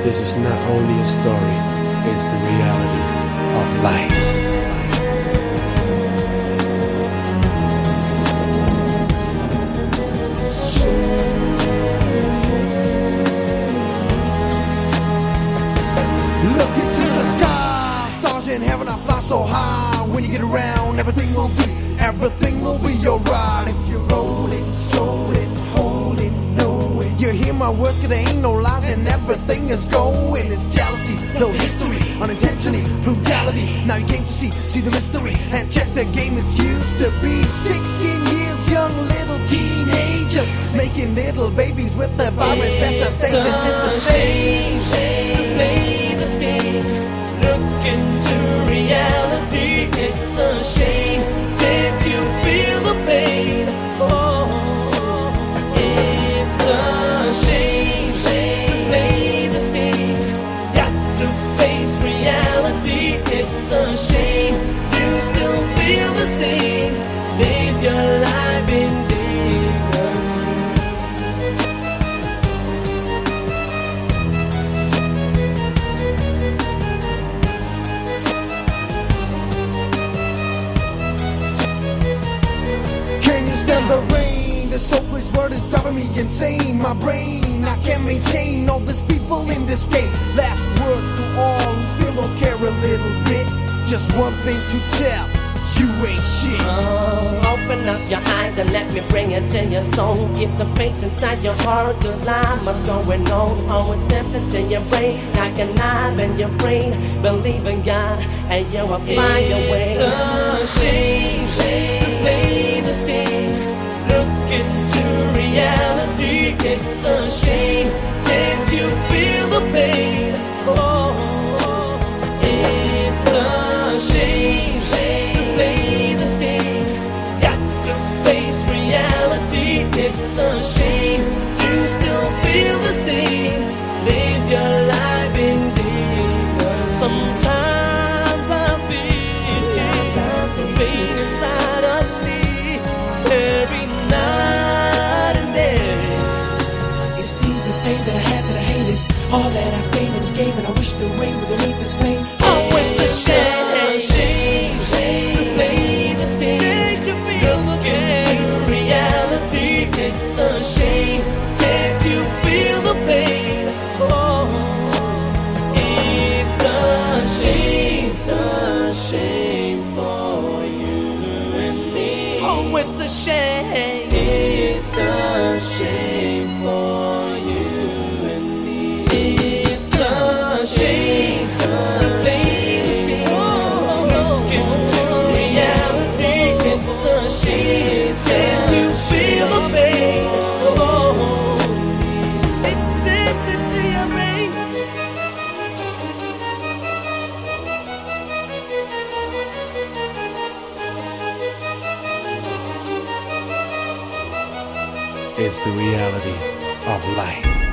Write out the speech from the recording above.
This is not only a story, it's the reality of life. Look into the sky, stars in heaven, I fly so high. When you get around, everything will be alright. If you're rolling, strolling, holding, knowing, you hear my words, cause there ain't no lies and everything is going. It's jealousy, no history, unintentionally, brutality. Now you came to see the mystery and check the game it's used to be. 16 years young, little teenagers making little babies with the virus at the stages. It's a shame to play this game. Look into reality, it's a shame. Can't you feel the pain? Oh, it's a shame to play this game. Got to face reality, it's a shame. You still feel the same. Live your life in dignity. Stand the rain, this hopeless word is driving me insane. My brain, I can't maintain all these people in this game. Last words to all who still don't care a little bit. Just one thing to tell, you ain't shit. Open up your eyes and let me bring it to your soul. Keep the faith inside your heart, cause not much going on. Always steps into your brain like a knife in your brain. Believe in God and you will find your way. It's a shame to play this game. Look into reality, it's a shame. Can't you feel the pain? Oh, it's a shame to play this game. Got to face reality, it's a shame. You still feel the same. Live your life in dignity. Sometimes I feel the pain inside of me every night and day. It seems the pain that I have that I hate is all that I've gained in this game, and I wish the rain would relieve this pain. Oh, it's a shame to play this game. Look into reality, it's a shame. Can't you feel the pain? Oh, it's a shame for you and me. Oh, it's a shame. It's a shame for you and me. It's a shame to play this game. Look into reality, it's a shame. Can't you feel the pain? Oh, it sticks into your brain. It's the reality of life.